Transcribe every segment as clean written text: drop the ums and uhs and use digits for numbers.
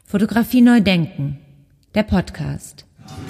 Fotografie neu denken, der Podcast.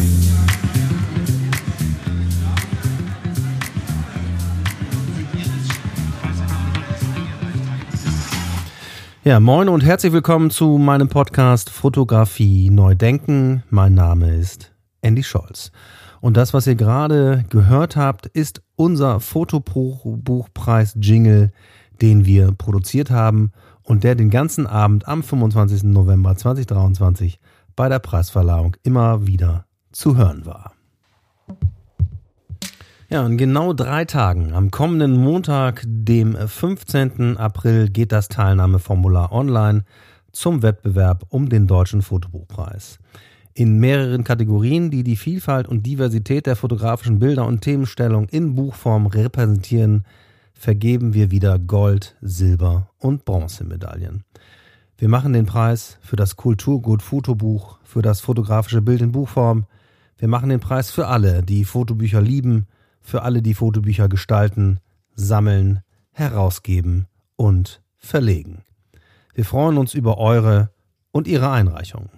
Ja, moin und herzlich willkommen zu meinem Podcast Fotografie neu denken. Mein Name ist Andy Scholz. Und das, was ihr gerade gehört habt, ist unser Fotobuchpreis-Jingle, den wir produziert haben und der den ganzen Abend am 25. November 2023 bei der Preisverleihung immer wieder zu hören war. Ja, in genau 3 Tagen, am kommenden Montag, dem 15. April, geht das Teilnahmeformular online zum Wettbewerb um den Deutschen Fotobuchpreis. In mehreren Kategorien, die die Vielfalt und Diversität der fotografischen Bilder und Themenstellung in Buchform repräsentieren, vergeben wir wieder Gold-, Silber- und Bronzemedaillen. Wir machen den Preis für das Kulturgut Fotobuch, für das fotografische Bild in Buchform. Wir machen den Preis für alle, die Fotobücher lieben, für alle, die Fotobücher gestalten, sammeln, herausgeben und verlegen. Wir freuen uns über eure und ihre Einreichungen.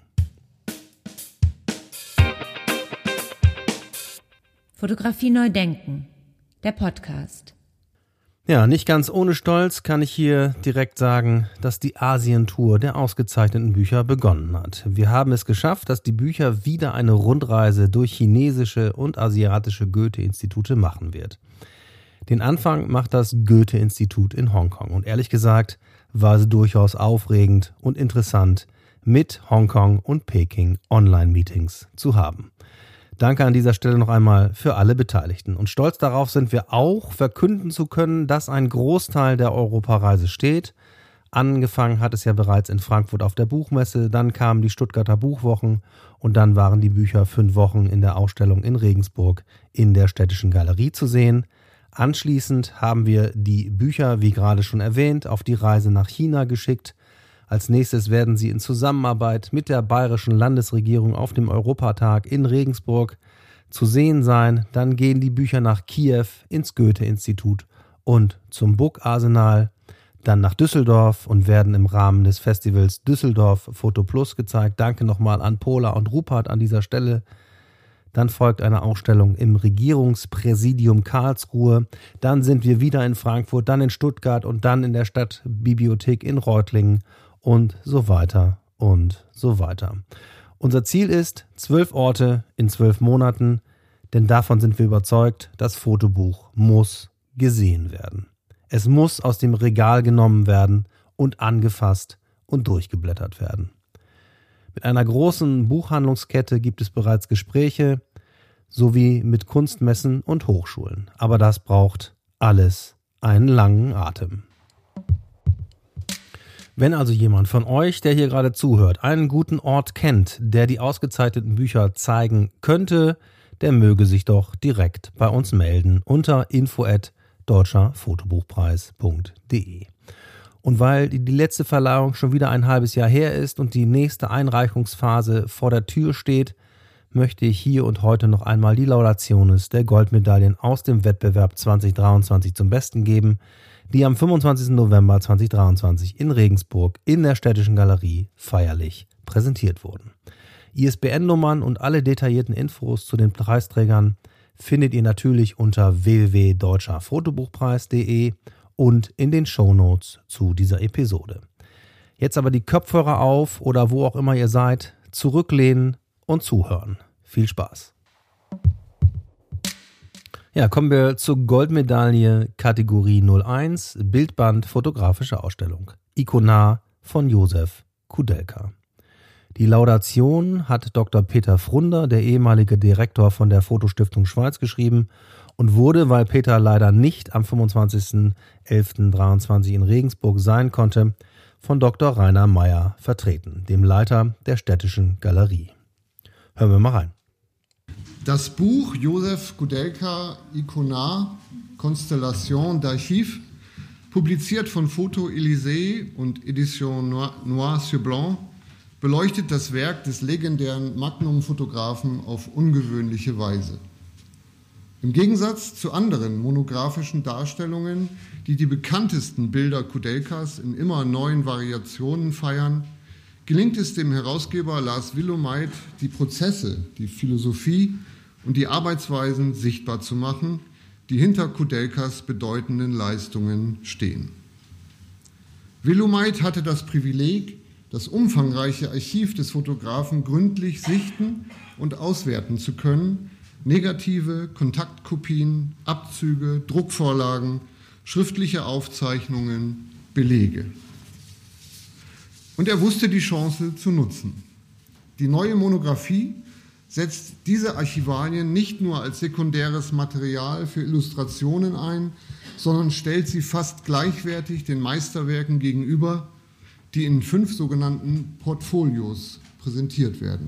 Fotografie neu denken, der Podcast. Ja, nicht ganz ohne Stolz kann ich hier direkt sagen, dass die Asien-Tour der ausgezeichneten Bücher begonnen hat. Wir haben es geschafft, dass die Bücher wieder eine Rundreise durch chinesische und asiatische Goethe-Institute machen wird. Den Anfang macht das Goethe-Institut in Hongkong und ehrlich gesagt war es durchaus aufregend und interessant, mit Hongkong und Peking Online-Meetings zu haben. Danke an dieser Stelle noch einmal für alle Beteiligten. Und stolz darauf sind wir auch, verkünden zu können, dass ein Großteil der Europareise steht. Angefangen hat es ja bereits in Frankfurt auf der Buchmesse, dann kamen die Stuttgarter Buchwochen und dann waren die Bücher 5 Wochen in der Ausstellung in Regensburg in der Städtischen Galerie zu sehen. Anschließend haben wir die Bücher, wie gerade schon erwähnt, auf die Reise nach China geschickt. Als nächstes werden sie in Zusammenarbeit mit der bayerischen Landesregierung auf dem Europatag in Regensburg zu sehen sein. Dann gehen die Bücher nach Kiew ins Goethe-Institut und zum Book Arsenal, dann nach Düsseldorf und werden im Rahmen des Festivals Düsseldorf Foto Plus gezeigt. Danke nochmal an Pola und Rupert an dieser Stelle. Dann folgt eine Ausstellung im Regierungspräsidium Karlsruhe. Dann sind wir wieder in Frankfurt, dann in Stuttgart und dann in der Stadtbibliothek in Reutlingen. Und so weiter und so weiter. Unser Ziel ist 12 Orte in 12 Monaten, denn davon sind wir überzeugt, das Fotobuch muss gesehen werden. Es muss aus dem Regal genommen werden und angefasst und durchgeblättert werden. Mit einer großen Buchhandlungskette gibt es bereits Gespräche, sowie mit Kunstmessen und Hochschulen. Aber das braucht alles einen langen Atem. Wenn also jemand von euch, der hier gerade zuhört, einen guten Ort kennt, der die ausgezeichneten Bücher zeigen könnte, der möge sich doch direkt bei uns melden unter info@deutscherfotobuchpreis.de. Und weil die letzte Verleihung schon wieder ein halbes Jahr her ist und die nächste Einreichungsphase vor der Tür steht, möchte ich hier und heute noch einmal die Laudationes der Goldmedaillen aus dem Wettbewerb 2023 zum Besten geben, die am 25. November 2023 in Regensburg in der Städtischen Galerie feierlich präsentiert wurden. ISBN-Nummern und alle detaillierten Infos zu den Preisträgern findet ihr natürlich unter www.deutscherfotobuchpreis.de und in den Shownotes zu dieser Episode. Jetzt aber die Kopfhörer auf oder wo auch immer ihr seid, zurücklehnen und zuhören. Viel Spaß! Ja, kommen wir zur Goldmedaille Kategorie 01, Bildband fotografische Ausstellung. Ikonar von Josef Kudelka. Die Laudation hat Dr. Peter Frunder, der ehemalige Direktor von der Fotostiftung Schweiz, geschrieben und wurde, weil Peter leider nicht am 25.11.23 in Regensburg sein konnte, von Dr. Rainer Meyer vertreten, dem Leiter der Städtischen Galerie. Hören wir mal rein. Das Buch Josef Kudelka, Ikonar, Constellation d'Archives, publiziert von Photo Élysée und Edition Noir sur Blanc, beleuchtet das Werk des legendären Magnum-Fotografen auf ungewöhnliche Weise. Im Gegensatz zu anderen monografischen Darstellungen, die die bekanntesten Bilder Kudelkas in immer neuen Variationen feiern, gelingt es dem Herausgeber Lars Willumeit, die Prozesse, die Philosophie und die Arbeitsweisen sichtbar zu machen, die hinter Koudelkas bedeutenden Leistungen stehen. Willumeit hatte das Privileg, das umfangreiche Archiv des Fotografen gründlich sichten und auswerten zu können, Negative, Kontaktkopien, Abzüge, Druckvorlagen, schriftliche Aufzeichnungen, Belege. Und er wusste die Chance zu nutzen. Die neue Monographie setzt diese Archivalien nicht nur als sekundäres Material für Illustrationen ein, sondern stellt sie fast gleichwertig den Meisterwerken gegenüber, die in 5 sogenannten Portfolios präsentiert werden.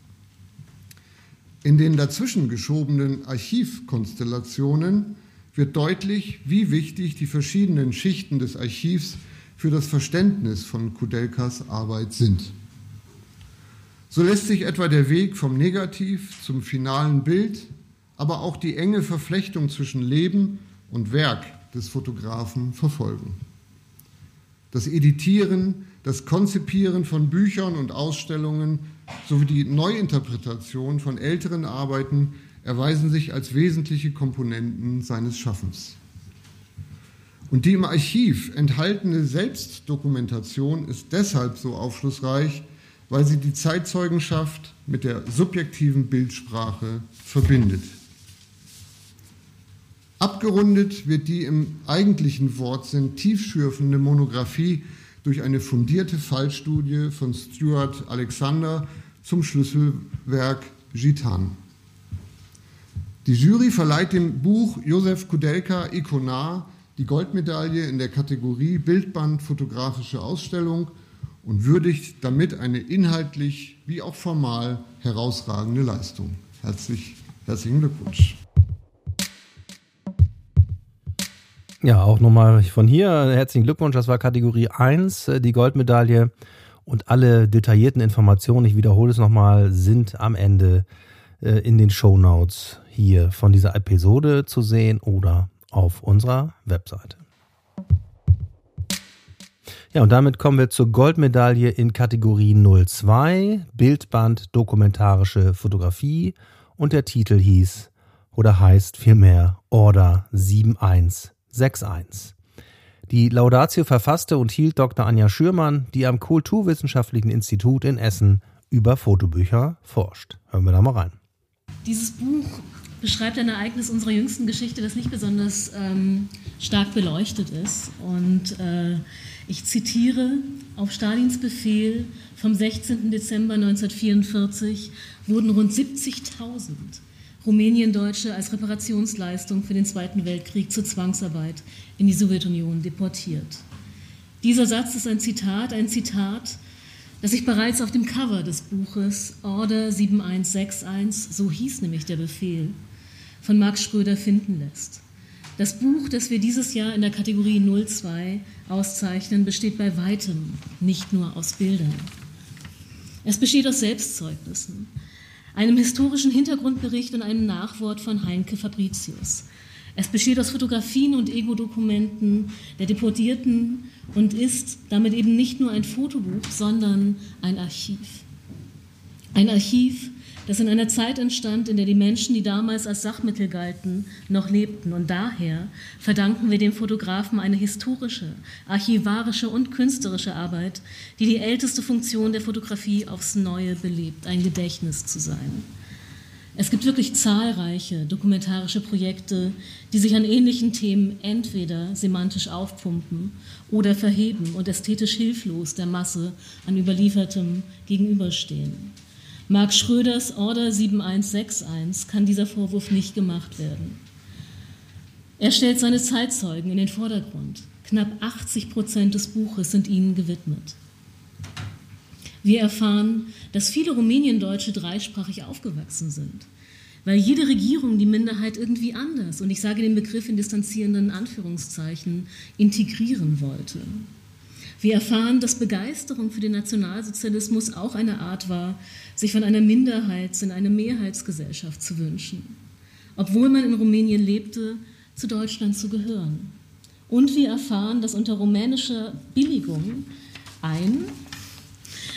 In den dazwischen geschobenen Archivkonstellationen wird deutlich, wie wichtig die verschiedenen Schichten des Archivs für das Verständnis von Koudelkas Arbeit sind. So lässt sich etwa der Weg vom Negativ zum finalen Bild, aber auch die enge Verflechtung zwischen Leben und Werk des Fotografen verfolgen. Das Editieren, das Konzipieren von Büchern und Ausstellungen sowie die Neuinterpretation von älteren Arbeiten erweisen sich als wesentliche Komponenten seines Schaffens. Und die im Archiv enthaltene Selbstdokumentation ist deshalb so aufschlussreich, weil sie die Zeitzeugenschaft mit der subjektiven Bildsprache verbindet. Abgerundet wird die im eigentlichen Wortsinn tiefschürfende Monographie durch eine fundierte Fallstudie von Stuart Alexander zum Schlüsselwerk Gitane. Die Jury verleiht dem Buch Josef Koudelka Ikonar die Goldmedaille in der Kategorie Bildband Fotografische Ausstellung und würdigt damit eine inhaltlich wie auch formal herausragende Leistung. Herzlichen Glückwunsch. Ja, auch nochmal von hier herzlichen Glückwunsch. Das war Kategorie 1, die Goldmedaille. Und alle detaillierten Informationen, ich wiederhole es nochmal, sind am Ende in den Shownotes hier von dieser Episode zu sehen oder auf unserer Webseite. Ja, und damit kommen wir zur Goldmedaille in Kategorie 02, Bildband Dokumentarische Fotografie. Und der Titel hieß oder heißt vielmehr Order 7161. Die Laudatio verfasste und hielt Dr. Anja Schürmann, die am Kulturwissenschaftlichen Institut in Essen über Fotobücher forscht. Hören wir da mal rein. Dieses Buch beschreibt ein Ereignis unserer jüngsten Geschichte, das nicht besonders stark beleuchtet ist. Und ich zitiere: Auf Stalins Befehl vom 16. Dezember 1944 wurden rund 70.000 Rumäniendeutsche als Reparationsleistung für den Zweiten Weltkrieg zur Zwangsarbeit in die Sowjetunion deportiert. Dieser Satz ist ein Zitat, das sich bereits auf dem Cover des Buches Order 7161, so hieß nämlich der Befehl, von Max Schröder finden lässt. Das Buch, das wir dieses Jahr in der Kategorie 02 auszeichnen, besteht bei weitem nicht nur aus Bildern. Es besteht aus Selbstzeugnissen, einem historischen Hintergrundbericht und einem Nachwort von Heinke Fabricius. Es besteht aus Fotografien und Ego-Dokumenten der Deportierten und ist damit eben nicht nur ein Fotobuch, sondern ein Archiv. Ein Archiv, das in einer Zeit entstand, in der die Menschen, die damals als Sachmittel galten, noch lebten. Und daher verdanken wir dem Fotografen eine historische, archivarische und künstlerische Arbeit, die die älteste Funktion der Fotografie aufs Neue belebt, ein Gedächtnis zu sein. Es gibt wirklich zahlreiche dokumentarische Projekte, die sich an ähnlichen Themen entweder semantisch aufpumpen oder verheben und ästhetisch hilflos der Masse an Überliefertem gegenüberstehen. Marc Schröders Order 7161 kann dieser Vorwurf nicht gemacht werden. Er stellt seine Zeitzeugen in den Vordergrund. Knapp 80% des Buches sind ihnen gewidmet. Wir erfahren, dass viele Rumäniendeutsche dreisprachig aufgewachsen sind, weil jede Regierung die Minderheit irgendwie anders, und ich sage den Begriff in distanzierenden Anführungszeichen, integrieren wollte. Wir erfahren, dass Begeisterung für den Nationalsozialismus auch eine Art war, sich von einer Minderheits- in eine Mehrheitsgesellschaft zu wünschen, obwohl man in Rumänien lebte, zu Deutschland zu gehören. Und wir erfahren, dass unter rumänischer Billigung ein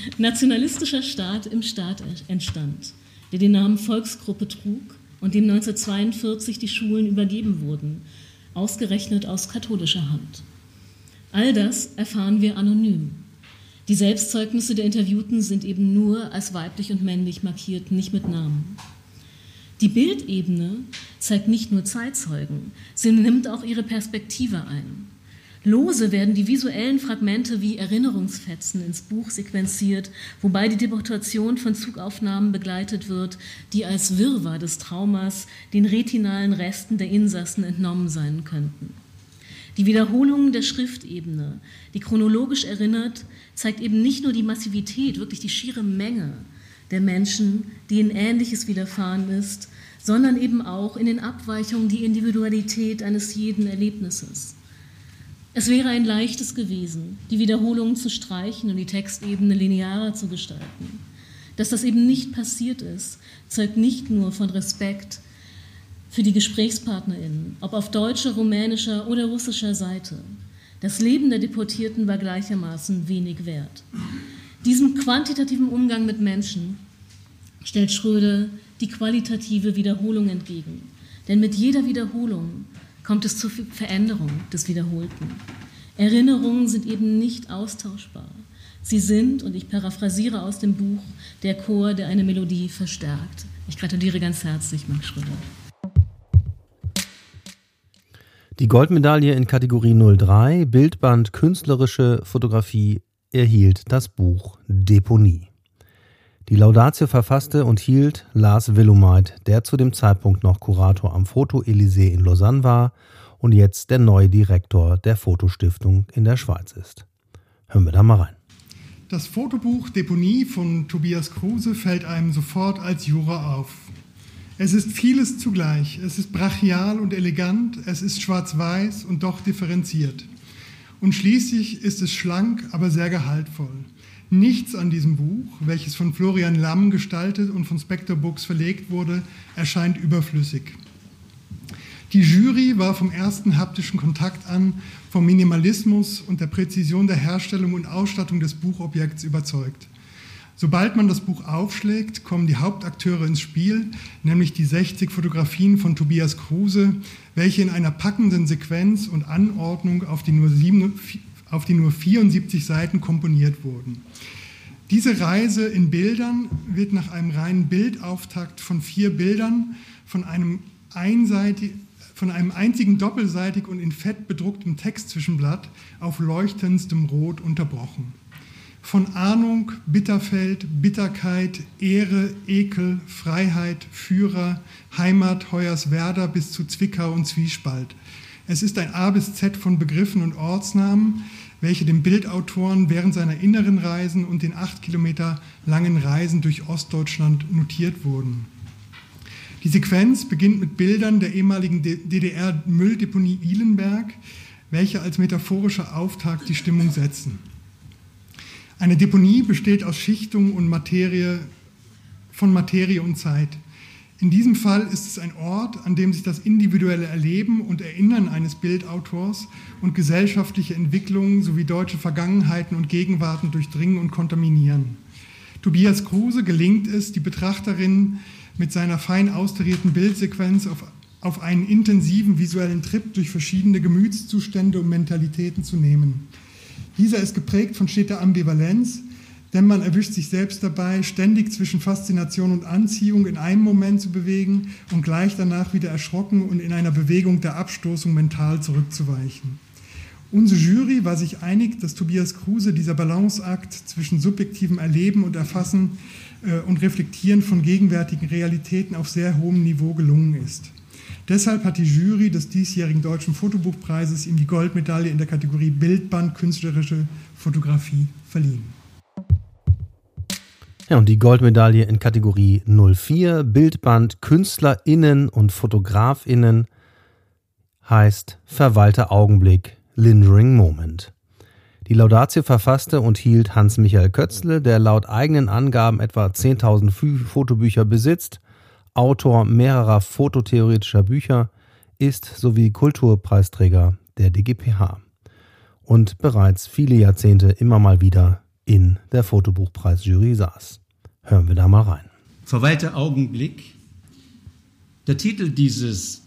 nationalistischer Staat im Staat entstand, der den Namen Volksgruppe trug und dem 1942 die Schulen übergeben wurden, ausgerechnet aus katholischer Hand. All das erfahren wir anonym. Die Selbstzeugnisse der Interviewten sind eben nur als weiblich und männlich markiert, nicht mit Namen. Die Bildebene zeigt nicht nur Zeitzeugen, sie nimmt auch ihre Perspektive ein. Lose werden die visuellen Fragmente wie Erinnerungsfetzen ins Buch sequenziert, wobei die Deportation von Zugaufnahmen begleitet wird, die als Wirrwarr des Traumas den retinalen Resten der Insassen entnommen sein könnten. Die Wiederholung der Schriftebene, die chronologisch erinnert, zeigt eben nicht nur die Massivität, wirklich die schiere Menge der Menschen, denen Ähnliches widerfahren ist, sondern eben auch in den Abweichungen die Individualität eines jeden Erlebnisses. Es wäre ein leichtes gewesen, die Wiederholungen zu streichen und die Textebene linearer zu gestalten. Dass das eben nicht passiert ist, zeugt nicht nur von Respekt für die GesprächspartnerInnen, ob auf deutscher, rumänischer oder russischer Seite. Das Leben der Deportierten war gleichermaßen wenig wert. Diesem quantitativen Umgang mit Menschen stellt Schröder die qualitative Wiederholung entgegen. Denn mit jeder Wiederholung kommt es zur Veränderung des Wiederholten. Erinnerungen sind eben nicht austauschbar. Sie sind, und ich paraphrasiere aus dem Buch, der Chor, der eine Melodie verstärkt. Ich gratuliere ganz herzlich, Max Schröder. Die Goldmedaille in Kategorie 03, Bildband Künstlerische Fotografie, erhielt das Buch Deponie. Die Laudatio verfasste und hielt Lars Willumeit, der zu dem Zeitpunkt noch Kurator am Foto-Elysée in Lausanne war und jetzt der neue Direktor der Fotostiftung in der Schweiz ist. Hören wir da mal rein. Das Fotobuch Deponie von Tobias Kruse fällt einem sofort als Jura auf. Es ist vieles zugleich. Es ist brachial und elegant, es ist schwarz-weiß und doch differenziert. Und schließlich ist es schlank, aber sehr gehaltvoll. Nichts an diesem Buch, welches von Florian Lamm gestaltet und von Spectre Books verlegt wurde, erscheint überflüssig. Die Jury war vom ersten haptischen Kontakt an vom Minimalismus und der Präzision der Herstellung und Ausstattung des Buchobjekts überzeugt. Sobald man das Buch aufschlägt, kommen die Hauptakteure ins Spiel, nämlich die 60 Fotografien von Tobias Kruse, welche in einer packenden Sequenz und Anordnung auf die nur 74 Seiten komponiert wurden. Diese Reise in Bildern wird nach einem reinen Bildauftakt von 4 Bildern von einem einzigen doppelseitig und in Fett bedrucktem Textzwischenblatt auf leuchtendstem Rot unterbrochen. Von Ahnung, Bitterfeld, Bitterkeit, Ehre, Ekel, Freiheit, Führer, Heimat, Hoyerswerda bis zu Zwickau und Zwiespalt. Es ist ein A bis Z von Begriffen und Ortsnamen, welche dem Bildautoren während seiner inneren Reisen und den 8 Kilometer langen Reisen durch Ostdeutschland notiert wurden. Die Sequenz beginnt mit Bildern der ehemaligen DDR-Mülldeponie Ihlenberg, welche als metaphorischer Auftakt die Stimmung setzen. Eine Deponie besteht aus Schichtung und Materie und Zeit. In diesem Fall ist es ein Ort, an dem sich das individuelle Erleben und Erinnern eines Bildautors und gesellschaftliche Entwicklungen sowie deutsche Vergangenheiten und Gegenwarten durchdringen und kontaminieren. Tobias Kruse gelingt es, die Betrachterin mit seiner fein austarierten Bildsequenz auf einen intensiven visuellen Trip durch verschiedene Gemütszustände und Mentalitäten zu nehmen. Dieser ist geprägt von steter Ambivalenz, denn man erwischt sich selbst dabei, ständig zwischen Faszination und Anziehung in einem Moment zu bewegen und gleich danach wieder erschrocken und in einer Bewegung der Abstoßung mental zurückzuweichen. Unsere Jury war sich einig, dass Tobias Kruse dieser Balanceakt zwischen subjektivem Erleben und Erfassen und Reflektieren von gegenwärtigen Realitäten auf sehr hohem Niveau gelungen ist. Deshalb hat die Jury des diesjährigen Deutschen Fotobuchpreises ihm die Goldmedaille in der Kategorie Bildband Künstlerische Fotografie verliehen. Ja, und die Goldmedaille in Kategorie 04, Bildband KünstlerInnen und FotografInnen, heißt Verweilter Augenblick, Lingering Moment. Die Laudatio verfasste und hielt Hans-Michael Kötzle, der laut eigenen Angaben etwa 10.000 Fotobücher besitzt, Autor mehrerer fototheoretischer Bücher, ist sowie Kulturpreisträger der DGPH und bereits viele Jahrzehnte immer mal wieder in der Fotobuchpreisjury saß. Hören wir da mal rein. Verweilter Augenblick. Der Titel dieses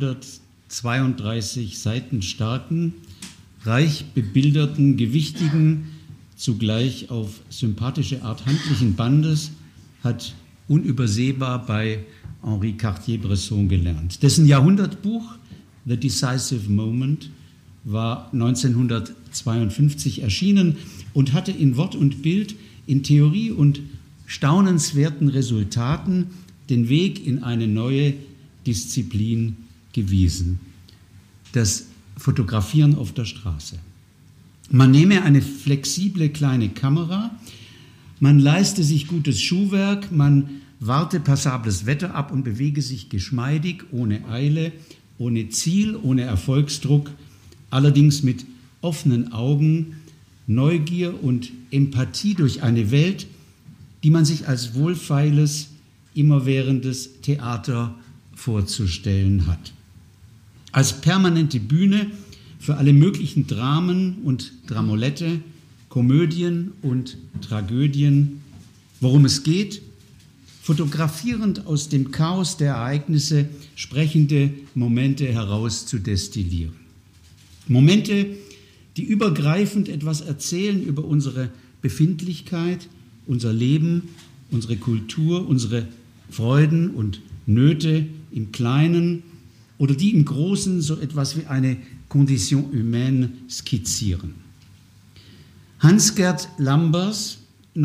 332 Seiten starken, reich bebilderten, gewichtigen, zugleich auf sympathische Art handlichen Bandes hat unübersehbar bei Henri Cartier-Bresson gelernt. Dessen Jahrhundertbuch The Decisive Moment war 1952 erschienen und hatte in Wort und Bild, in Theorie und staunenswerten Resultaten den Weg in eine neue Disziplin gewiesen: das Fotografieren auf der Straße. Man nehme eine flexible kleine Kamera, man leiste sich gutes Schuhwerk, man warte passables Wetter ab und bewege sich geschmeidig, ohne Eile, ohne Ziel, ohne Erfolgsdruck, allerdings mit offenen Augen, Neugier und Empathie durch eine Welt, die man sich als wohlfeiles, immerwährendes Theater vorzustellen hat. Als permanente Bühne für alle möglichen Dramen und Dramolette, Komödien und Tragödien, worum es geht, fotografierend aus dem Chaos der Ereignisse sprechende Momente herauszudestillieren. Momente, die übergreifend etwas erzählen über unsere Befindlichkeit, unser Leben, unsere Kultur, unsere Freuden und Nöte im Kleinen oder die im Großen so etwas wie eine Condition humaine skizzieren. Hans-Gerd Lambers,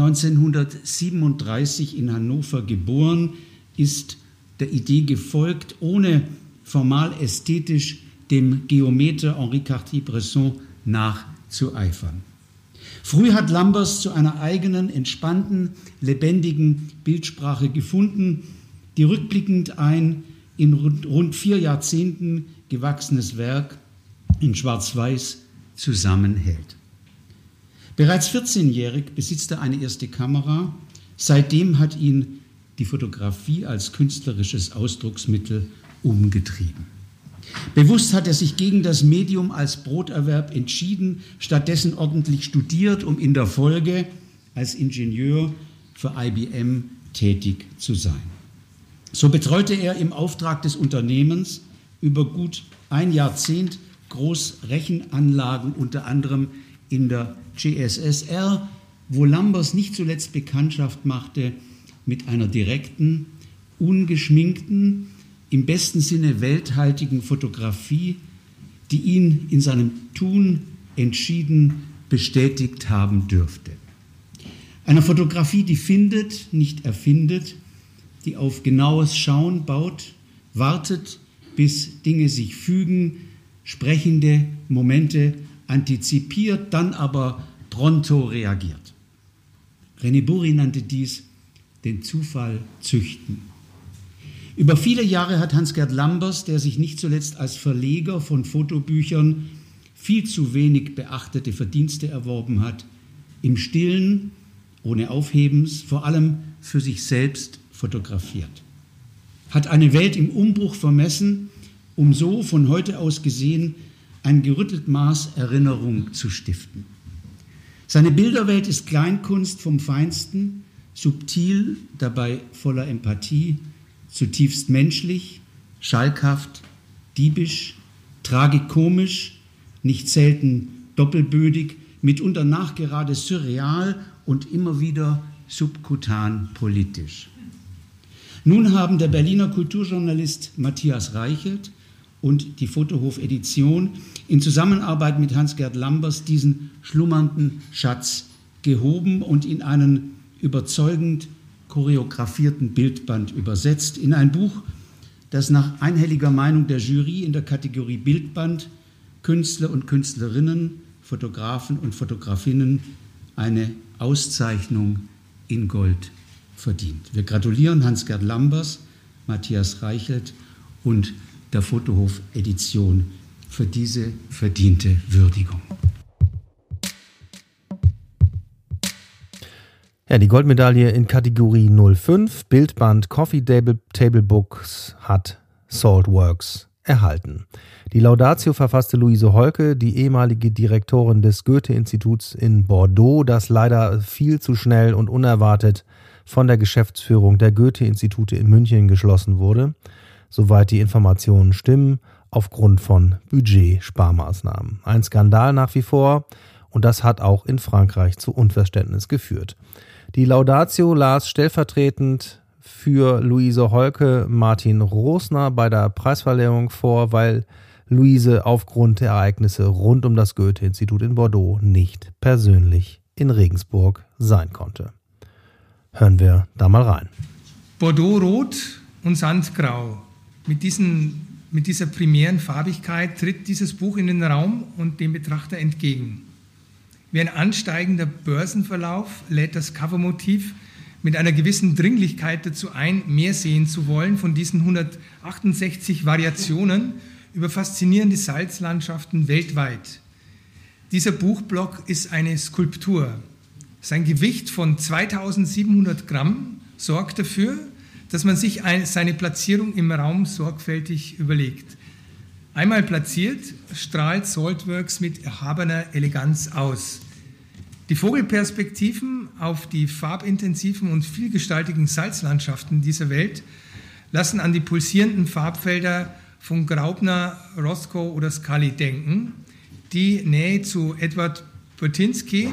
1937 in Hannover geboren, ist der Idee gefolgt, ohne formal ästhetisch dem Geometer Henri Cartier-Bresson nachzueifern. Früh hat Lambers zu einer eigenen, entspannten, lebendigen Bildsprache gefunden, die rückblickend ein in rund 4 Jahrzehnten gewachsenes Werk in Schwarz-Weiß zusammenhält. Bereits 14-jährig besitzt er eine erste Kamera. Seitdem hat ihn die Fotografie als künstlerisches Ausdrucksmittel umgetrieben. Bewusst hat er sich gegen das Medium als Broterwerb entschieden, stattdessen ordentlich studiert, um in der Folge als Ingenieur für IBM tätig zu sein. So betreute er im Auftrag des Unternehmens über gut ein Jahrzehnt Großrechenanlagen, unter anderem in der GSSR, wo Lambers nicht zuletzt Bekanntschaft machte mit einer direkten, ungeschminkten, im besten Sinne welthaltigen Fotografie, die ihn in seinem Tun entschieden bestätigt haben dürfte. Einer Fotografie, die findet, nicht erfindet, die auf genaues Schauen baut, wartet, bis Dinge sich fügen, sprechende Momente antizipiert, dann aber pronto reagiert. René Bourri nannte dies den Zufall züchten. Über viele Jahre hat Hans-Gerd Lambers, der sich nicht zuletzt als Verleger von Fotobüchern viel zu wenig beachtete Verdienste erworben hat, im Stillen, ohne Aufhebens, vor allem für sich selbst fotografiert. Hat eine Welt im Umbruch vermessen, um so von heute aus gesehen ein gerüttelt Maß Erinnerung zu stiften. Seine Bilderwelt ist Kleinkunst vom Feinsten, subtil, dabei voller Empathie, zutiefst menschlich, schalkhaft, diebisch, tragikomisch, nicht selten doppelbödig, mitunter nachgerade surreal und immer wieder subkutan politisch. Nun haben der Berliner Kulturjournalist Matthias Reichelt und die Fotohof-Edition in Zusammenarbeit mit Hans-Gerd Lambers diesen schlummernden Schatz gehoben und in einen überzeugend choreografierten Bildband übersetzt, in ein Buch, das nach einhelliger Meinung der Jury in der Kategorie Bildband Künstler und Künstlerinnen, Fotografen und Fotografinnen eine Auszeichnung in Gold verdient. Wir gratulieren Hans-Gerd Lambers, Matthias Reichelt und der Fotohof-Edition für diese verdiente Würdigung. Ja, die Goldmedaille in Kategorie 05, Bildband Coffee Table Books, hat Saltworks erhalten. Die Laudatio verfasste Luise Holke, die ehemalige Direktorin des Goethe-Instituts in Bordeaux, das leider viel zu schnell und unerwartet von der Geschäftsführung der Goethe-Institute in München geschlossen wurde, soweit die Informationen stimmen, aufgrund von Budgetsparmaßnahmen. Ein Skandal nach wie vor, und das hat auch in Frankreich zu Unverständnis geführt. Die Laudatio las stellvertretend für Luise Holke Martin Rosner bei der Preisverleihung vor, weil Luise aufgrund der Ereignisse rund um das Goethe-Institut in Bordeaux nicht persönlich in Regensburg sein konnte. Hören wir da mal rein. Bordeaux-Rot und Sandgrau. Mit dieser primären Farbigkeit tritt dieses Buch in den Raum und dem Betrachter entgegen. Wie ein ansteigender Börsenverlauf lädt das Covermotiv mit einer gewissen Dringlichkeit dazu ein, mehr sehen zu wollen von diesen 168 Variationen über faszinierende Salzlandschaften weltweit. Dieser Buchblock ist eine Skulptur. Sein Gewicht von 2700 Gramm sorgt dafür, dass man sich seine Platzierung im Raum sorgfältig überlegt. Einmal platziert, strahlt Saltworks mit erhabener Eleganz aus. Die Vogelperspektiven auf die farbintensiven und vielgestaltigen Salzlandschaften dieser Welt lassen an die pulsierenden Farbfelder von Graupner, Roscoe oder Scully denken. Die Nähe zu Edward Burtynsky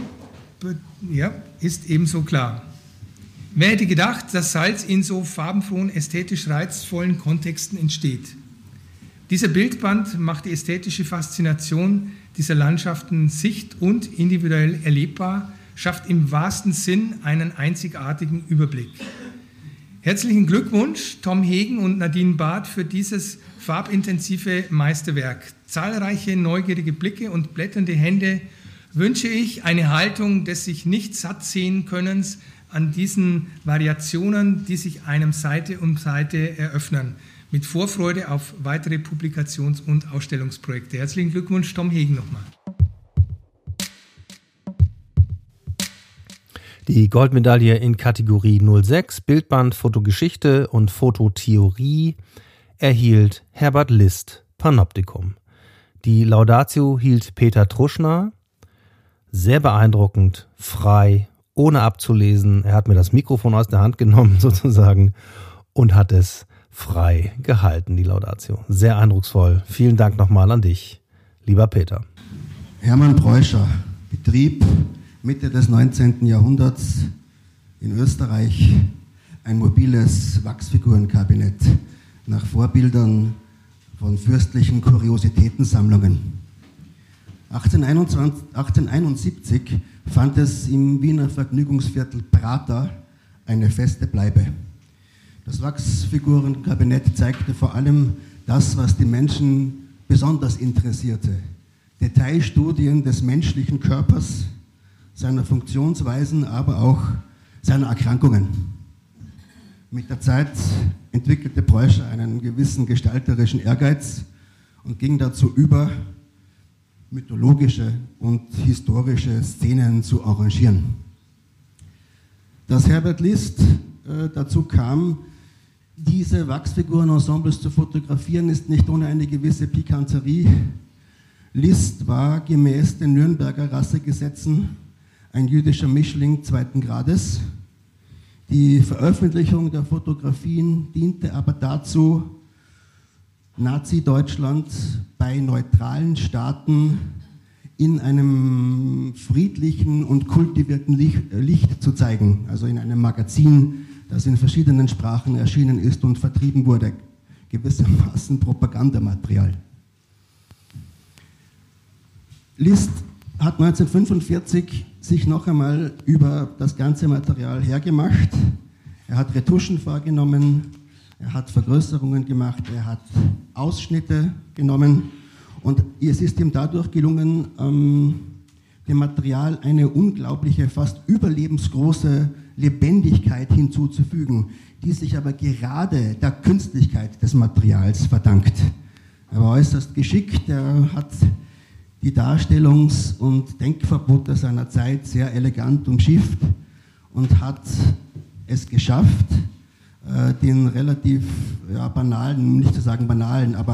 ist ebenso klar. Wer hätte gedacht, dass Salz in so farbenfrohen, ästhetisch reizvollen Kontexten entsteht? Dieser Bildband macht die ästhetische Faszination dieser Landschaften sicht- und individuell erlebbar, schafft im wahrsten Sinn einen einzigartigen Überblick. Herzlichen Glückwunsch, Tom Hegen und Nadine Barth, für dieses farbintensive Meisterwerk. Zahlreiche neugierige Blicke und blätternde Hände wünsche ich, eine Haltung des sich nicht satt sehen Könnens an diesen Variationen, die sich einem Seite um Seite eröffnen. Mit Vorfreude auf weitere Publikations- und Ausstellungsprojekte. Herzlichen Glückwunsch, Tom Hegen nochmal. Die Goldmedaille in Kategorie 06, Bildband, Fotogeschichte und Fototheorie, erhielt Herbert List, Panoptikum. Die Laudatio hielt Peter Truschner. Sehr beeindruckend, frei, ohne abzulesen. Er hat mir das Mikrofon aus der Hand genommen sozusagen und hat es frei gehalten, die Laudatio. Sehr eindrucksvoll. Vielen Dank nochmal an dich, lieber Peter. Hermann Preuscher betrieb Mitte des 19. Jahrhunderts in Österreich ein mobiles Wachsfigurenkabinett nach Vorbildern von fürstlichen Kuriositätensammlungen. 1871 fand es im Wiener Vergnügungsviertel Prater eine feste Bleibe. Das Wachsfigurenkabinett zeigte vor allem das, was die Menschen besonders interessierte. Detailstudien des menschlichen Körpers, seiner Funktionsweisen, aber auch seiner Erkrankungen. Mit der Zeit entwickelte Preuscher einen gewissen gestalterischen Ehrgeiz und ging dazu über, mythologische und historische Szenen zu arrangieren. Dass Herbert List dazu kam, diese Wachsfigurenensembles zu fotografieren, ist nicht ohne eine gewisse Pikanterie. List war gemäß den Nürnberger Rassegesetzen ein jüdischer Mischling zweiten Grades. Die Veröffentlichung der Fotografien diente aber dazu, Nazi-Deutschland bei neutralen Staaten in einem friedlichen und kultivierten Licht zu zeigen, also in einem Magazin, das in verschiedenen Sprachen erschienen ist und vertrieben wurde, gewissermaßen Propagandamaterial. List hat 1945 sich noch einmal über das ganze Material hergemacht. Er hat Retuschen vorgenommen, er hat Vergrößerungen gemacht, er hat Ausschnitte genommen und es ist ihm dadurch gelungen, dem Material eine unglaubliche, fast überlebensgroße Lebendigkeit hinzuzufügen, die sich aber gerade der Künstlichkeit des Materials verdankt. Er war äußerst geschickt, er hat die Darstellungs- und Denkverbote seiner Zeit sehr elegant umschifft und hat es geschafft, den relativ banalen, nicht zu sagen banalen, aber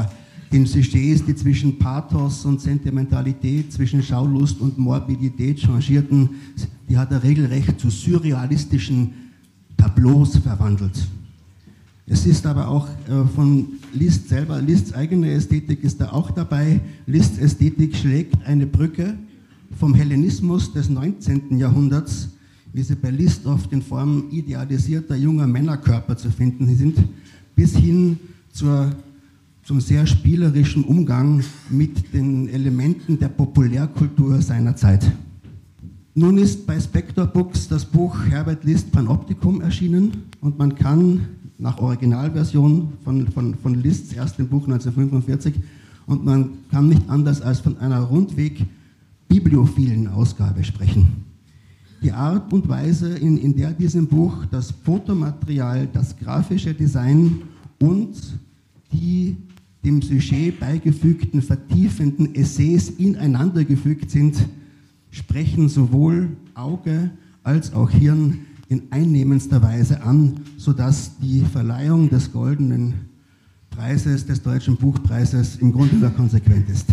den Sujets, die zwischen Pathos und Sentimentalität, zwischen Schaulust und Morbidität changierten, die hat er regelrecht zu surrealistischen Tableaus verwandelt. Es ist aber auch von Liszt selber, Liszts eigene Ästhetik ist da auch dabei. Liszts Ästhetik schlägt eine Brücke vom Hellenismus des 19. Jahrhunderts, wie sie bei Liszt oft in Form idealisierter junger Männerkörper zu finden sind, bis hin zum sehr spielerischen Umgang mit den Elementen der Populärkultur seiner Zeit. Nun ist bei Spector Books das Buch Herbert Liszt Panoptikum erschienen und man kann nach Originalversion von Liszts erstem Buch 1945 und man kann nicht anders als von einer rundweg bibliophilen Ausgabe sprechen. Die Art und Weise, in der diesem Buch das Fotomaterial, das grafische Design und die dem Sujet beigefügten vertiefenden Essays ineinandergefügt sind, sprechen sowohl Auge als auch Hirn in einnehmendster Weise an, sodass die Verleihung des Goldenen Preises, des Deutschen Buchpreises, im Grunde nur konsequent ist.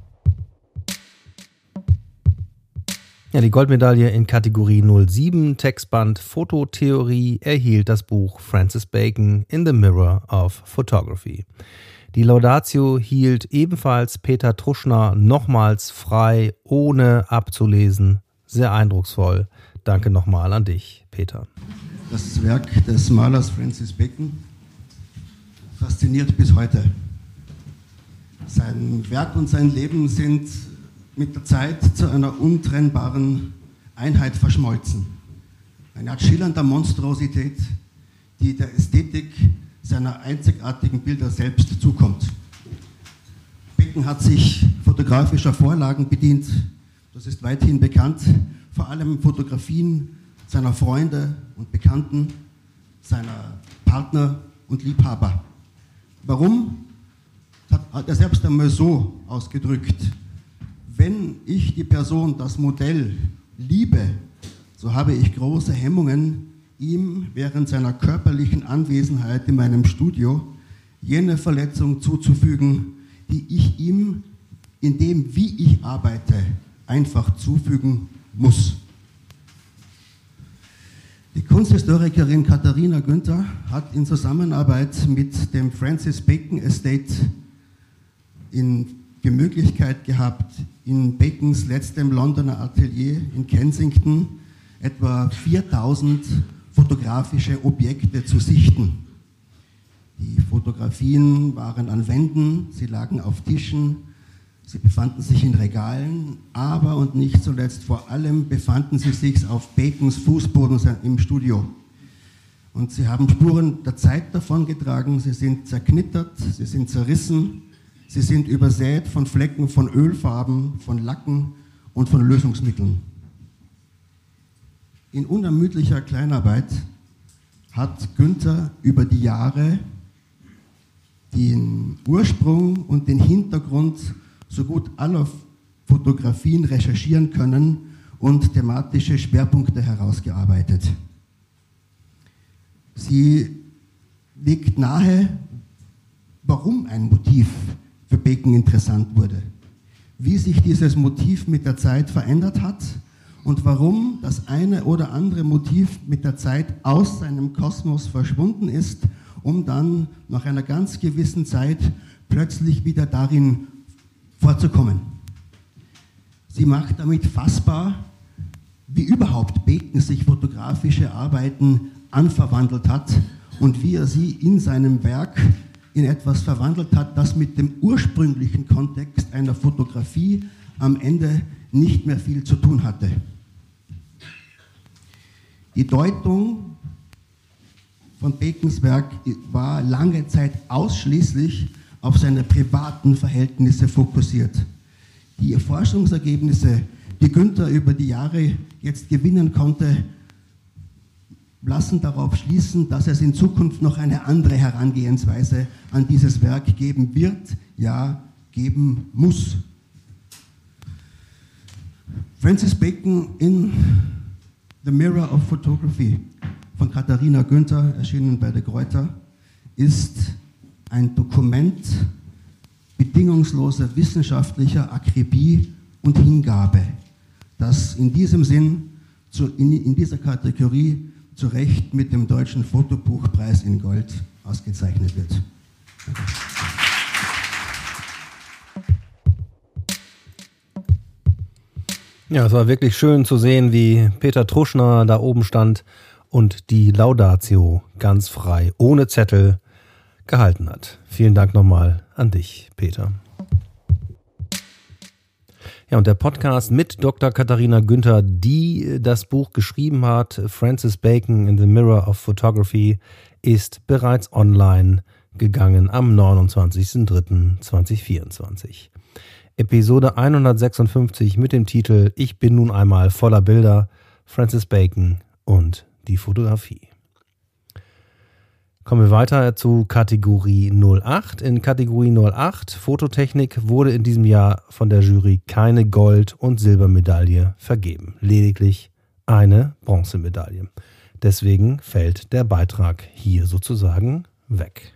Ja, die Goldmedaille in Kategorie 07 Textband Fototheorie erhielt das Buch Francis Bacon in the Mirror of Photography. Die Laudatio hielt ebenfalls Peter Truschner nochmals frei, ohne abzulesen. Sehr eindrucksvoll. Danke nochmal an dich, Peter. Das Werk des Malers Francis Bacon fasziniert bis heute. Sein Werk und sein Leben sind mit der Zeit zu einer untrennbaren Einheit verschmolzen. Eine Art schillernder Monstrosität, die der Ästhetik seiner einzigartigen Bilder selbst zukommt. Bacon hat sich fotografischer Vorlagen bedient, das ist weithin bekannt, vor allem Fotografien seiner Freunde und Bekannten, seiner Partner und Liebhaber. Warum? Hat er selbst einmal so ausgedrückt: Wenn ich die Person, das Modell, liebe, so habe ich große Hemmungen, ihm während seiner körperlichen Anwesenheit in meinem Studio jene Verletzung zuzufügen, die ich ihm in dem, wie ich arbeite, einfach zufügen muss. Die Kunsthistorikerin Katharina Günther hat in Zusammenarbeit mit dem Francis Bacon Estate die Möglichkeit gehabt, in Bacons letztem Londoner Atelier in Kensington etwa 4000 fotografische Objekte zu sichten. Die Fotografien waren an Wänden, sie lagen auf Tischen, sie befanden sich in Regalen, aber und nicht zuletzt vor allem befanden sie sich auf Bacons Fußboden im Studio. Und sie haben Spuren der Zeit davongetragen, sie sind zerknittert, sie sind zerrissen, sie sind übersät von Flecken von Ölfarben, von Lacken und von Lösungsmitteln. In unermüdlicher Kleinarbeit hat Günther über die Jahre den Ursprung und den Hintergrund so gut aller Fotografien recherchieren können und thematische Schwerpunkte herausgearbeitet. Sie legt nahe, warum ein Motiv für Bacon interessant wurde, wie sich dieses Motiv mit der Zeit verändert hat und warum das eine oder andere Motiv mit der Zeit aus seinem Kosmos verschwunden ist, um dann nach einer ganz gewissen Zeit plötzlich wieder darin vorzukommen. Sie macht damit fassbar, wie überhaupt Bacon sich fotografische Arbeiten anverwandelt hat und wie er sie in seinem Werk in etwas verwandelt hat, das mit dem ursprünglichen Kontext einer Fotografie am Ende nicht mehr viel zu tun hatte. Die Deutung von Bacons Werk war lange Zeit ausschließlich auf seine privaten Verhältnisse fokussiert. Die Forschungsergebnisse, die Günther über die Jahre jetzt gewinnen konnte, lassen darauf schließen, dass es in Zukunft noch eine andere Herangehensweise an dieses Werk geben wird, ja, geben muss. Francis Bacon in The Mirror of Photography von Katharina Günther, erschienen bei De Gruyter, ist ein Dokument bedingungsloser wissenschaftlicher Akribie und Hingabe, das in diesem Sinn in dieser Kategorie zu Recht mit dem Deutschen Fotobuchpreis in Gold ausgezeichnet wird. Ja, es war wirklich schön zu sehen, wie Peter Truschner da oben stand und die Laudatio ganz frei, ohne Zettel, gehalten hat. Vielen Dank nochmal an dich, Peter. Ja, und der Podcast mit Dr. Katharina Günther, die das Buch geschrieben hat, Francis Bacon in the Mirror of Photography, ist bereits online gegangen am 29.03.2024. Episode 156 mit dem Titel Ich bin nun einmal voller Bilder, Francis Bacon und die Fotografie. Kommen wir weiter zu Kategorie 08. In Kategorie 08 Fototechnik wurde in diesem Jahr von der Jury keine Gold- und Silbermedaille vergeben, lediglich eine Bronzemedaille. Deswegen fällt der Beitrag hier sozusagen weg.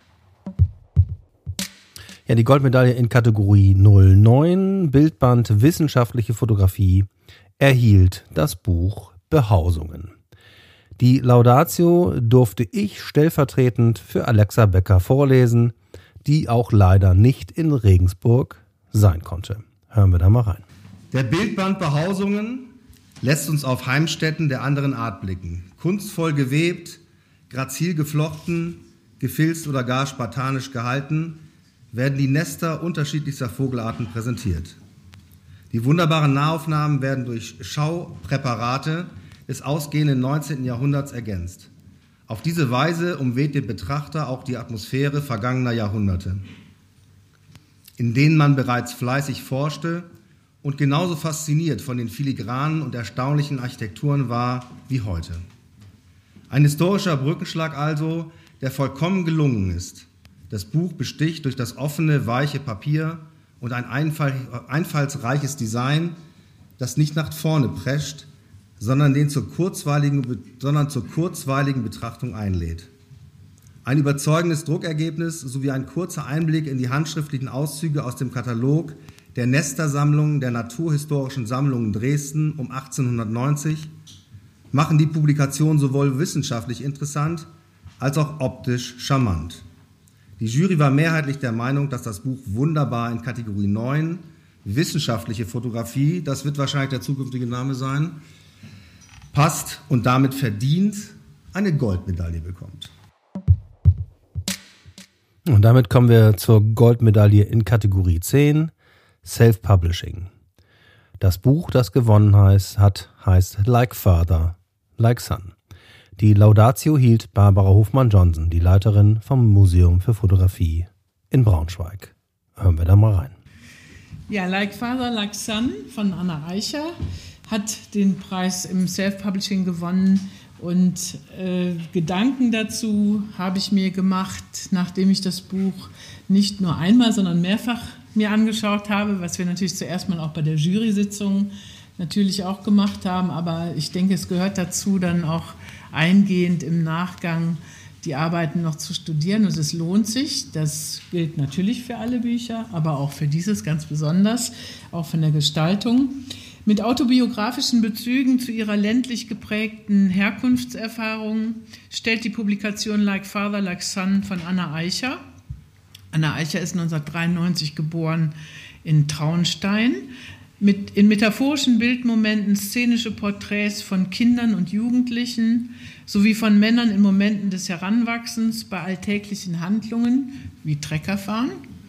Ja, die Goldmedaille in Kategorie 09, Bildband Wissenschaftliche Fotografie, erhielt das Buch Behausungen. Die Laudatio durfte ich stellvertretend für Alexa Becker vorlesen, die auch leider nicht in Regensburg sein konnte. Hören wir da mal rein. Der Bildband Behausungen lässt uns auf Heimstätten der anderen Art blicken. Kunstvoll gewebt, grazil geflochten, gefilzt oder gar spartanisch gehalten, werden die Nester unterschiedlichster Vogelarten präsentiert. Die wunderbaren Nahaufnahmen werden durch Schaupräparate des ausgehenden 19. Jahrhunderts ergänzt. Auf diese Weise umweht den Betrachter auch die Atmosphäre vergangener Jahrhunderte, in denen man bereits fleißig forschte und genauso fasziniert von den filigranen und erstaunlichen Architekturen war wie heute. Ein historischer Brückenschlag also, der vollkommen gelungen ist. Das Buch besticht durch das offene, weiche Papier und ein einfallsreiches Design, das nicht nach vorne prescht, sondern zur kurzweiligen Betrachtung einlädt. Ein überzeugendes Druckergebnis sowie ein kurzer Einblick in die handschriftlichen Auszüge aus dem Katalog der Nester-Sammlung der Naturhistorischen Sammlungen Dresden um 1890 machen die Publikation sowohl wissenschaftlich interessant als auch optisch charmant. Die Jury war mehrheitlich der Meinung, dass das Buch wunderbar in Kategorie 9, wissenschaftliche Fotografie, das wird wahrscheinlich der zukünftige Name sein, passt und damit verdient eine Goldmedaille bekommt. Und damit kommen wir zur Goldmedaille in Kategorie 10, Self-Publishing. Das Buch, das gewonnen heißt Like Father, Like Son. Die Laudatio hielt Barbara Hofmann-Johnson, die Leiterin vom Museum für Fotografie in Braunschweig. Hören wir da mal rein. Ja, Like Father, Like Son von Anna Eicher hat den Preis im Self-Publishing gewonnen und Gedanken dazu habe ich mir gemacht, nachdem ich das Buch nicht nur einmal, sondern mehrfach mir angeschaut habe, was wir natürlich zuerst mal auch bei der Jury-Sitzung natürlich auch gemacht haben, aber ich denke, es gehört dazu, dann auch eingehend im Nachgang die Arbeiten noch zu studieren und es lohnt sich. Das gilt natürlich für alle Bücher, aber auch für dieses ganz besonders, auch von der Gestaltung. Mit autobiografischen Bezügen zu ihrer ländlich geprägten Herkunftserfahrung stellt die Publikation Like Father, Like Son von Anna Eicher. Anna Eicher ist 1993 geboren in Traunstein. In metaphorischen Bildmomenten szenische Porträts von Kindern und Jugendlichen sowie von Männern in Momenten des Heranwachsens bei alltäglichen Handlungen wie Treckerfahren,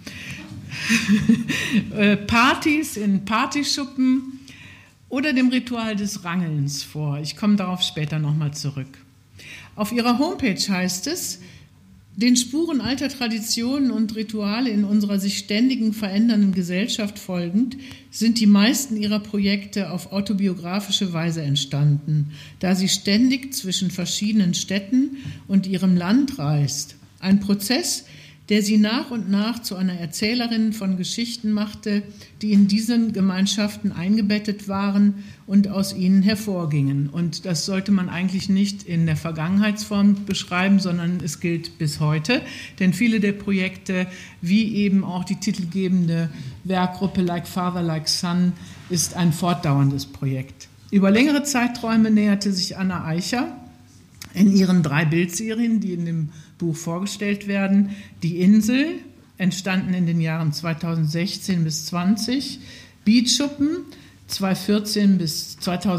Partys in Partyschuppen oder dem Ritual des Rangelns vor. Ich komme darauf später nochmal zurück. Auf ihrer Homepage heißt es: Den Spuren alter Traditionen und Rituale in unserer sich ständigen verändernden Gesellschaft folgend sind die meisten ihrer Projekte auf autobiografische Weise entstanden, da sie ständig zwischen verschiedenen Städten und ihrem Land reist. Ein Prozess, der sie nach und nach zu einer Erzählerin von Geschichten machte, die in diesen Gemeinschaften eingebettet waren und aus ihnen hervorgingen. Und das sollte man eigentlich nicht in der Vergangenheitsform beschreiben, sondern es gilt bis heute. Denn viele der Projekte, wie eben auch die titelgebende Werkgruppe Like Father, Like Son, ist ein fortdauerndes Projekt. Über längere Zeiträume näherte sich Anna Eicher in ihren 3 Bildserien, die in dem Buch vorgestellt werden, Die Insel, entstanden in den Jahren 2016 bis 20, Beatschuppen, 2014 bis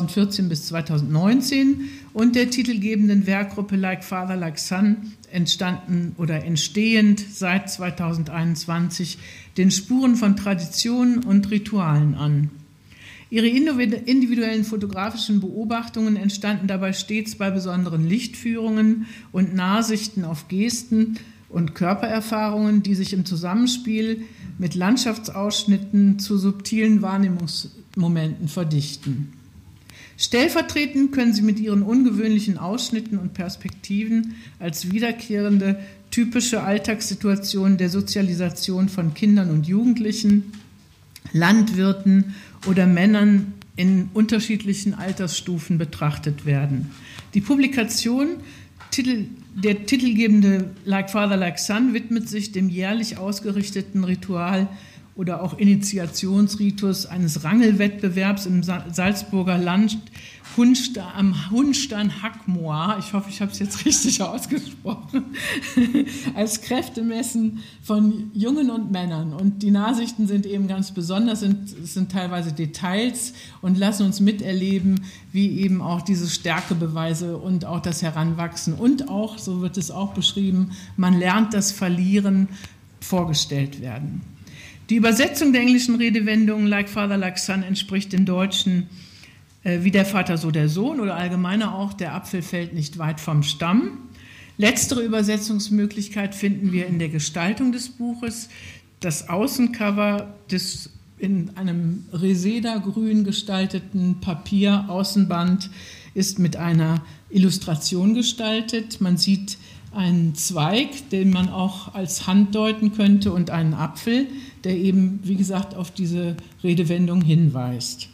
2019 und der titelgebenden Werkgruppe Like Father, Like Son, entstanden oder entstehend seit 2021, den Spuren von Traditionen und Ritualen an. Ihre individuellen fotografischen Beobachtungen entstanden dabei stets bei besonderen Lichtführungen und Nahsichten auf Gesten und Körpererfahrungen, die sich im Zusammenspiel mit Landschaftsausschnitten zu subtilen Wahrnehmungsmomenten verdichten. Stellvertretend können sie mit ihren ungewöhnlichen Ausschnitten und Perspektiven als wiederkehrende, typische Alltagssituationen der Sozialisation von Kindern und Jugendlichen, Landwirten oder Männern in unterschiedlichen Altersstufen betrachtet werden. Die Publikation, der titelgebende Like Father, Like Son, widmet sich dem jährlich ausgerichteten Ritual oder auch Initiationsritus eines Rangelwettbewerbs im Salzburger Land am Hunstein Hackmoor, ich hoffe, ich habe es jetzt richtig ausgesprochen, als Kräftemessen von Jungen und Männern. Und die Nahsichten sind eben ganz besonders, es sind teilweise Details und lassen uns miterleben, wie eben auch diese Stärkebeweise und auch das Heranwachsen und auch, so wird es auch beschrieben, man lernt das Verlieren, vorgestellt werden. Die Übersetzung der englischen Redewendung Like Father, Like Son entspricht den deutschen wie der Vater, so der Sohn oder allgemeiner auch der Apfel fällt nicht weit vom Stamm. Letztere Übersetzungsmöglichkeit finden wir in der Gestaltung des Buches. Das Außencover des in einem Reseda-grün gestalteten Papier-Außenband ist mit einer Illustration gestaltet. Man sieht einen Zweig, den man auch als Hand deuten könnte, und einen Apfel, der eben, wie gesagt, auf diese Redewendung hinweist.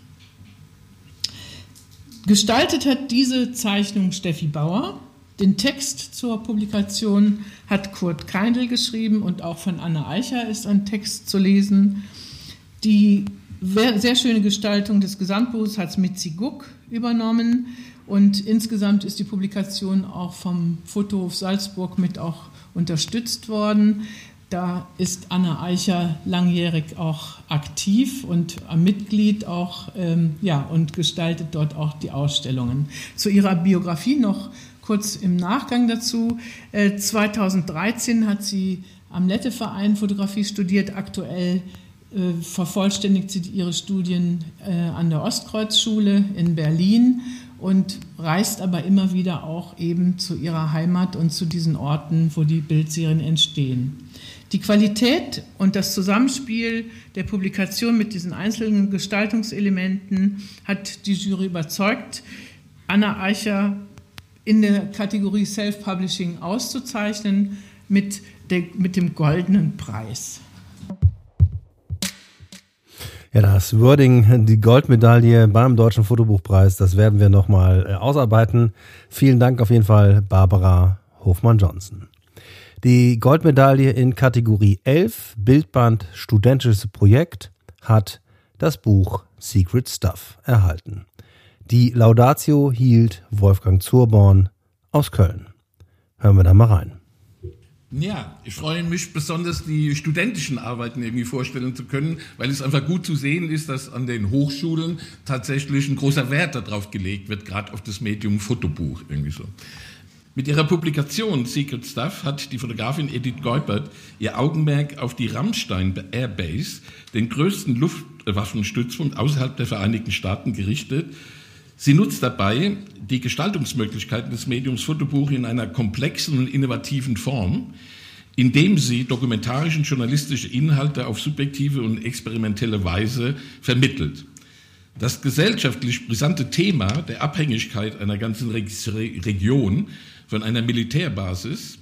Gestaltet hat diese Zeichnung Steffi Bauer. Den Text zur Publikation hat Kurt Keindl geschrieben und auch von Anna Eicher ist ein Text zu lesen. Die sehr schöne Gestaltung des Gesamtbuchs hat Mitzi Guck übernommen und insgesamt ist die Publikation auch vom Fotohof Salzburg mit auch unterstützt worden. Da ist Anna Eicher langjährig auch aktiv und Mitglied auch und gestaltet dort auch die Ausstellungen. Zu ihrer Biografie noch kurz im Nachgang dazu. 2013 hat sie am Lette-Verein Fotografie studiert. Aktuell vervollständigt sie ihre Studien an der Ostkreuzschule in Berlin und reist aber immer wieder auch eben zu ihrer Heimat und zu diesen Orten, wo die Bildserien entstehen. Die Qualität und das Zusammenspiel der Publikation mit diesen einzelnen Gestaltungselementen hat die Jury überzeugt, Anna Eicher in der Kategorie Self-Publishing auszuzeichnen mit dem Goldenen Preis. Ja, das Wording, die Goldmedaille beim Deutschen Fotobuchpreis, das werden wir nochmal ausarbeiten. Vielen Dank auf jeden Fall, Barbara Hofmann-Johnson. Die Goldmedaille in Kategorie 11, Bildband Studentisches Projekt, hat das Buch Secret Stuff erhalten. Die Laudatio hielt Wolfgang Zurborn aus Köln. Hören wir da mal rein. Ja, ich freue mich besonders, die studentischen Arbeiten irgendwie vorstellen zu können, weil es einfach gut zu sehen ist, dass an den Hochschulen tatsächlich ein großer Wert darauf gelegt wird, gerade auf das Medium Fotobuch irgendwie so. Mit ihrer Publikation Secret Stuff hat die Fotografin Edith Geupert ihr Augenmerk auf die Ramstein Air Base, den größten Luftwaffenstützpunkt außerhalb der Vereinigten Staaten, gerichtet. Sie nutzt dabei die Gestaltungsmöglichkeiten des Mediums Fotobuch in einer komplexen und innovativen Form, indem sie dokumentarische und journalistische Inhalte auf subjektive und experimentelle Weise vermittelt. Das gesellschaftlich brisante Thema der Abhängigkeit einer ganzen Region von einer Militärbasis,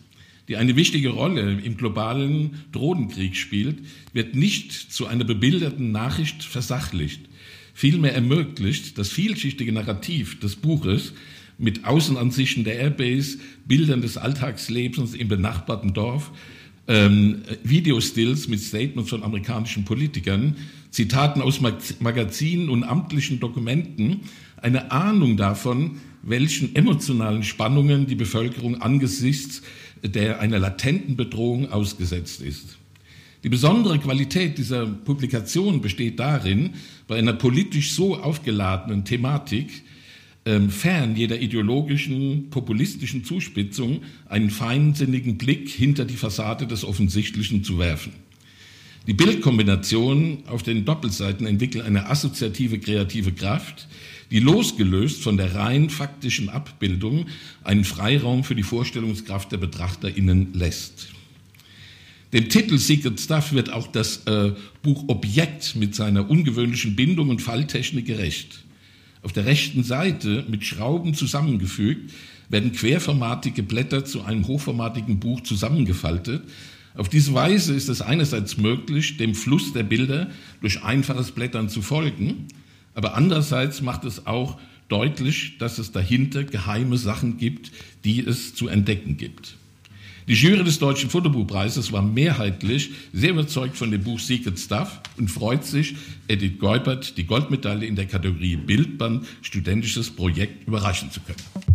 die eine wichtige Rolle im globalen Drohnenkrieg spielt, wird nicht zu einer bebilderten Nachricht versachlicht. Vielmehr ermöglicht das vielschichtige Narrativ des Buches mit Außenansichten der Airbase, Bildern des Alltagslebens im benachbarten Dorf, Videostills mit Statements von amerikanischen Politikern, Zitaten aus Magazinen und amtlichen Dokumenten, eine Ahnung davon, welchen emotionalen Spannungen die Bevölkerung angesichts einer latenten Bedrohung ausgesetzt ist. Die besondere Qualität dieser Publikation besteht darin, bei einer politisch so aufgeladenen Thematik fern jeder ideologischen, populistischen Zuspitzung einen feinsinnigen Blick hinter die Fassade des Offensichtlichen zu werfen. Die Bildkombinationen auf den Doppelseiten entwickeln eine assoziative kreative Kraft, die losgelöst von der rein faktischen Abbildung einen Freiraum für die Vorstellungskraft der BetrachterInnen lässt. Dem Titel Secret Stuff wird auch das Buch Objekt mit seiner ungewöhnlichen Bindung und Falltechnik gerecht. Auf der rechten Seite mit Schrauben zusammengefügt werden querformatige Blätter zu einem hochformatigen Buch zusammengefaltet. Auf diese Weise ist es einerseits möglich, dem Fluss der Bilder durch einfaches Blättern zu folgen, aber andererseits macht es auch deutlich, dass es dahinter geheime Sachen gibt, die es zu entdecken gibt. Die Jury des Deutschen Fotobuchpreises war mehrheitlich sehr überzeugt von dem Buch Secret Stuff und freut sich, Edith Geubert die Goldmedaille in der Kategorie Bildband Studentisches Projekt überreichen zu können.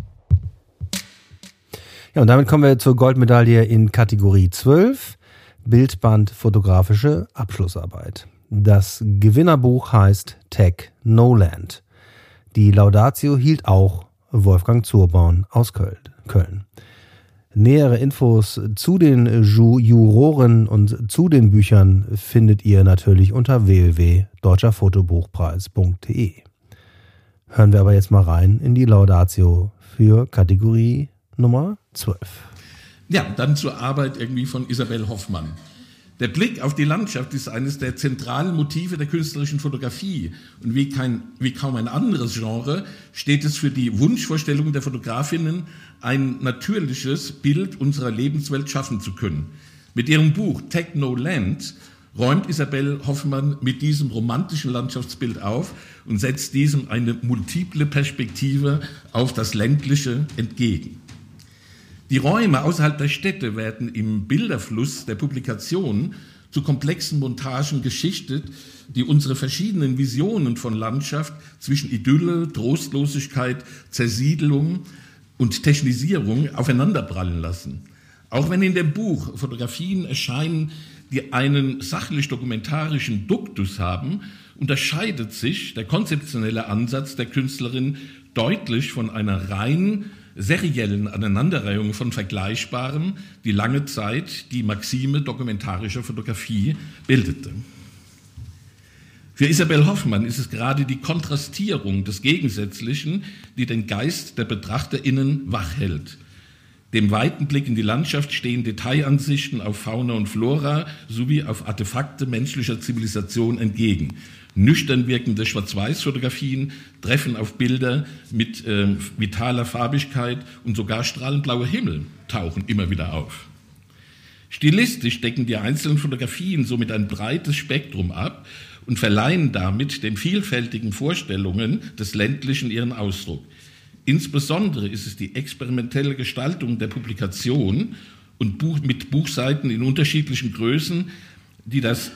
Ja, und damit kommen wir zur Goldmedaille in Kategorie 12, Bildband Fotografische Abschlussarbeit. Das Gewinnerbuch heißt Tech No Land. Die Laudatio hielt auch Wolfgang Zurbaum aus Köln. Nähere Infos zu den Juroren und zu den Büchern findet ihr natürlich unter www.deutscherfotobuchpreis.de. Hören wir aber jetzt mal rein in die Laudatio für Kategorie Nummer 12. Ja, dann zur Arbeit irgendwie von Isabel Hoffmann. Der Blick auf die Landschaft ist eines der zentralen Motive der künstlerischen Fotografie. Und wie kaum ein anderes Genre steht es für die Wunschvorstellung der Fotografinnen, ein natürliches Bild unserer Lebenswelt schaffen zu können. Mit ihrem Buch Tech No Land räumt Isabel Hoffmann mit diesem romantischen Landschaftsbild auf und setzt diesem eine multiple Perspektive auf das Ländliche entgegen. Die Räume außerhalb der Städte werden im Bilderfluss der Publikation zu komplexen Montagen geschichtet, die unsere verschiedenen Visionen von Landschaft zwischen Idylle, Trostlosigkeit, Zersiedelung und Technisierung aufeinanderprallen lassen. Auch wenn in dem Buch Fotografien erscheinen, die einen sachlich-dokumentarischen Duktus haben, unterscheidet sich der konzeptionelle Ansatz der Künstlerin deutlich von einer rein seriellen Aneinanderreihung von Vergleichbarem, die lange Zeit die Maxime dokumentarischer Fotografie bildete. Für Isabel Hoffmann ist es gerade die Kontrastierung des Gegensätzlichen, die den Geist der BetrachterInnen wach hält. Dem weiten Blick in die Landschaft stehen Detailansichten auf Fauna und Flora sowie auf Artefakte menschlicher Zivilisation entgegen. Nüchtern wirkende Schwarz-Weiß-Fotografien treffen auf Bilder mit vitaler Farbigkeit und sogar strahlend blauer Himmel tauchen immer wieder auf. Stilistisch decken die einzelnen Fotografien somit ein breites Spektrum ab und verleihen damit den vielfältigen Vorstellungen des Ländlichen ihren Ausdruck. Insbesondere ist es die experimentelle Gestaltung der Publikation und mit Buchseiten in unterschiedlichen Größen, die das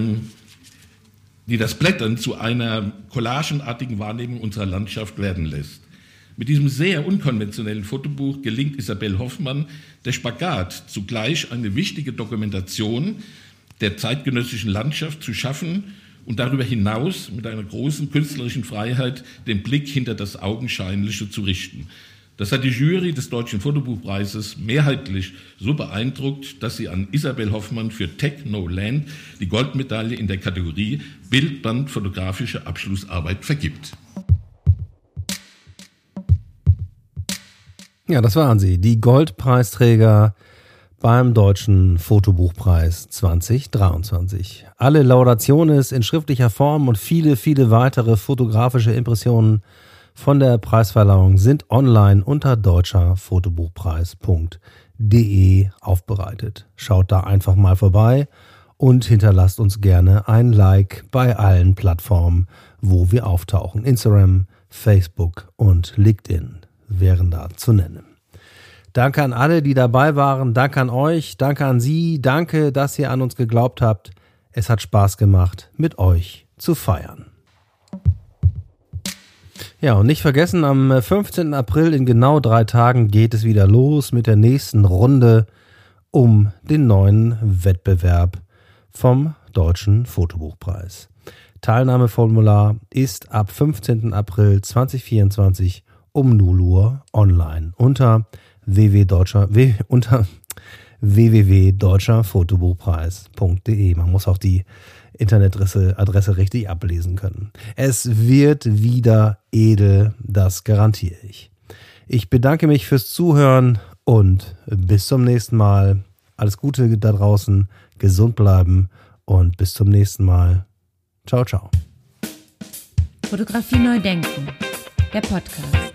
Blättern zu einer collagenartigen Wahrnehmung unserer Landschaft werden lässt. Mit diesem sehr unkonventionellen Fotobuch gelingt Isabel Hoffmann der Spagat, zugleich eine wichtige Dokumentation der zeitgenössischen Landschaft zu schaffen und darüber hinaus mit einer großen künstlerischen Freiheit den Blick hinter das Augenscheinliche zu richten. Das hat die Jury des Deutschen Fotobuchpreises mehrheitlich so beeindruckt, dass sie an Isabel Hoffmann für Tech No Land die Goldmedaille in der Kategorie Bildband fotografische Abschlussarbeit vergibt. Ja, das waren sie, die Goldpreisträger beim Deutschen Fotobuchpreis 2023. Alle Laudationes in schriftlicher Form und viele, viele weitere fotografische Impressionen von der Preisverleihung sind online unter deutscherfotobuchpreis.de. aufbereitet. Schaut da einfach mal vorbei und hinterlasst uns gerne ein Like bei allen Plattformen, wo wir auftauchen. Instagram, Facebook und LinkedIn wären da zu nennen. Danke an alle, die dabei waren. Danke an euch. Danke an Sie. Danke, dass ihr an uns geglaubt habt. Es hat Spaß gemacht, mit euch zu feiern. Ja, und nicht vergessen, am 15. April in genau 3 Tagen geht es wieder los mit der nächsten Runde um den neuen Wettbewerb vom Deutschen Fotobuchpreis. Teilnahmeformular ist ab 15. April 2024 um 0 Uhr online unter www.deutscherfotobuchpreis.de. Man muss auch die Internetadresse richtig ablesen können. Es wird wieder edel, das garantiere ich. Ich bedanke mich fürs Zuhören und bis zum nächsten Mal. Alles Gute da draußen, gesund bleiben und bis zum nächsten Mal. Ciao, ciao. Fotografie neu denken, der Podcast.